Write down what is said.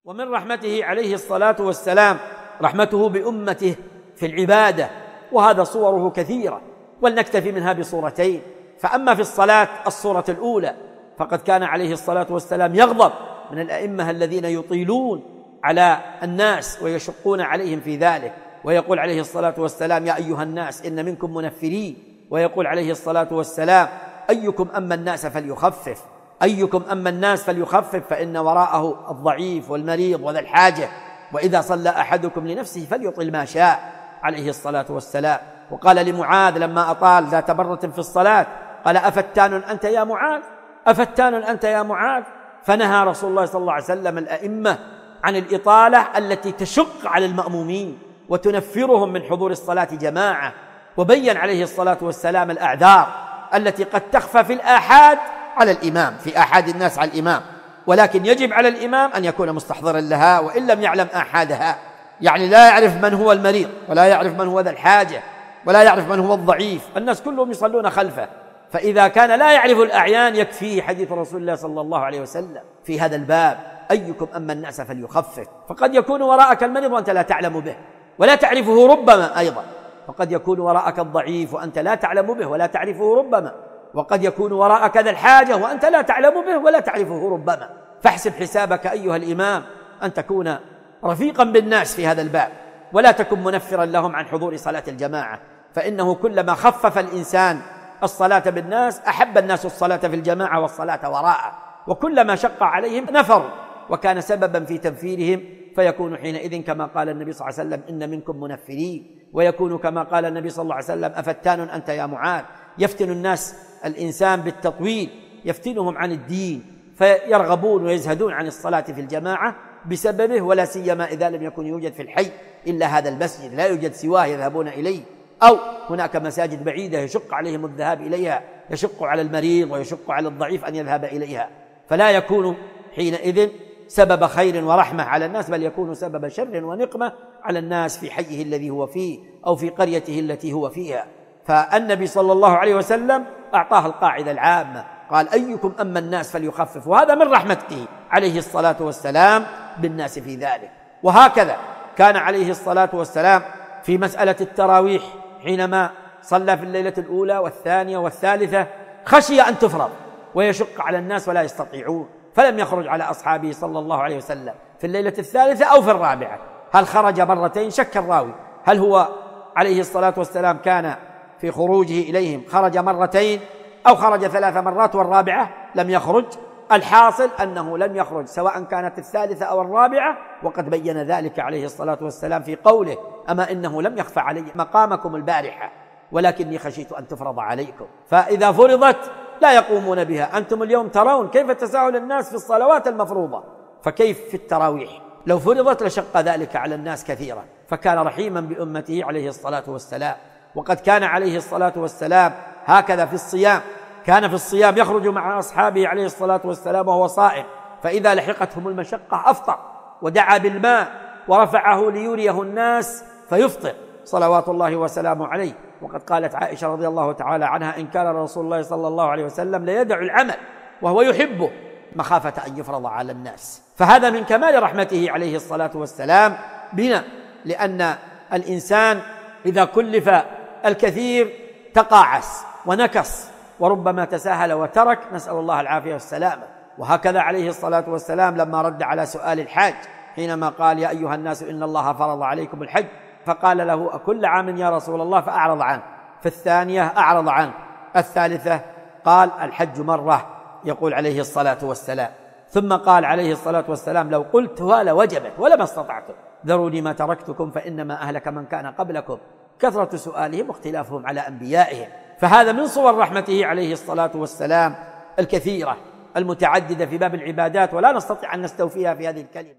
ومن رحمته عليه الصلاة والسلام رحمته بأمته في العبادة، وهذا صوره كثيرة، ولنكتفي منها بصورتين. فأما في الصلاة الصورة الأولى فقد كان عليه الصلاة والسلام يغضب من الأئمة الذين يطيلون على الناس ويشقون عليهم في ذلك، ويقول عليه الصلاة والسلام: يا أيها الناس إن منكم منفرين. ويقول عليه الصلاة والسلام: أيكم أما الناس فليخفف، أيكم أما الناس فليخفف، فإن وراءه الضعيف والمريض وذا الحاجة، وإذا صلى أحدكم لنفسه فليطل ما شاء عليه الصلاة والسلام. وقال لمعاذ لما أطال ذات مرة في الصلاة قال: أفتان أنت يا معاذ، أفتان أنت يا معاذ. فنهى رسول الله صلى الله عليه وسلم الأئمة عن الإطالة التي تشق على المأمومين وتنفرهم من حضور الصلاة جماعة، وبين عليه الصلاة والسلام الأعذار التي قد تخفى في الآحاد على الإمام، في آحاد الناس على الإمام، ولكن يجب على الإمام أن يكون مستحضرا لها وإن لم يعلم آحادها، يعني لا يعرف من هو المريض ولا يعرف من هو ذا الحاجة ولا يعرف من هو الضعيف، الناس كلهم يصلون خلفه، فإذا كان لا يعرف الأعيان يكفيه حديث رسول الله صلى الله عليه وسلم في هذا الباب: أيكم أما الناس فليخفف. فقد يكون وراءك المريض وأنت لا تعلم به ولا تعرفه ربما أيضا، وقد يكون وراءك الضعيف وأنت لا تعلم به ولا تعرفه ربما، وقد يكون وراءك ذا الحاجة وأنت لا تعلم به ولا تعرفه ربما. فاحسب حسابك أيها الإمام أن تكون رفيقا بالناس في هذا الباب، ولا تكن منفرا لهم عن حضور صلاة الجماعة، فإنه كلما خفف الإنسان الصلاة بالناس أحب الناس الصلاة في الجماعة والصلاة وراءه، وكلما شق عليهم نفروا وكان سببا في تنفيرهم، فيكون حينئذ كما قال النبي صلى الله عليه وسلم: إن منكم منفرين. ويكون كما قال النبي صلى الله عليه وسلم: أفتان أنت يا معاذ. يفتن الناس الإنسان بالتطويل، يفتنهم عن الدين فيرغبون ويزهدون عن الصلاة في الجماعة بسببه، ولا سيما إذا لم يكن يوجد في الحي إلا هذا المسجد، لا يوجد سواه يذهبون إليه، أو هناك مساجد بعيدة يشق عليهم الذهاب إليها، يشق على المريض ويشق على الضعيف أن يذهب إليها، فلا يكون حينئذ سبب خير ورحمة على الناس، بل يكون سبب شر ونقمة على الناس في حيه الذي هو فيه أو في قريته التي هو فيها. فالنبي صلى الله عليه وسلم أعطاه القاعدة العامة، قال: أيكم أما الناس فليخفف، وهذا من رحمته عليه الصلاة والسلام بالناس في ذلك. وهكذا كان عليه الصلاة والسلام في مسألة التراويح حينما صلى في الليلة الأولى والثانية والثالثة خشي أن تفرض ويشق على الناس ولا يستطيعون، فلم يخرج على أصحابه صلى الله عليه وسلم في الليلة الثالثة أو في الرابعة. هل خرج مرتين؟ شك الراوي، هل هو عليه الصلاة والسلام كان في خروجه إليهم خرج مرتين أو خرج 3 مرات والرابعة لم يخرج؟ الحاصل أنه لم يخرج سواء كانت الثالثة أو الرابعة، وقد بين ذلك عليه الصلاة والسلام في قوله: أما إنه لم يخفى علي مقامكم البارحة ولكني خشيت أن تفرض عليكم. فإذا فرضت لا يقومون بها. أنتم اليوم ترون كيف تساهل الناس في الصلوات المفروضة، فكيف في التراويح؟ لو فرضت لشق ذلك على الناس كثيرا. فكان رحيما بأمته عليه الصلاة والسلام. وقد كان عليه الصلاة والسلام هكذا في الصيام، كان في الصيام يخرج مع أصحابه عليه الصلاة والسلام وهو صائم، فإذا لحقتهم المشقة أفطر ودعا بالماء ورفعه ليريه الناس فيفطر صلوات الله وسلامه عليه. وقد قالت عائشة رضي الله تعالى عنها: إن كان رسول الله صلى الله عليه وسلم ليدع العمل وهو يحبه مخافة أن يفرض على الناس. فهذا من كمال رحمته عليه الصلاة والسلام بنا، لأن الإنسان إذا كلف الكثير تقاعس ونكص وربما تساهل وترك، نسأل الله العافية والسلامة. وهكذا عليه الصلاة والسلام لما رد على سؤال الحاج حينما قال: يا أيها الناس إن الله فرض عليكم الحج، فقال له: أكل عام يا رسول الله؟ فأعرض عنه. في الثانية أعرض عنه. الثالثة قال: الحج مرة، يقول عليه الصلاة والسلام. ثم قال عليه الصلاة والسلام: لو قلتها لوجبت ولما استطعتم، ذروني ما تركتكم فإنما أهلك من كان قبلكم كثرة سؤالهم واختلافهم على أنبيائهم. فهذا من صور رحمته عليه الصلاة والسلام الكثيرة المتعددة في باب العبادات، ولا نستطيع أن نستوفيها في هذه الكلمة.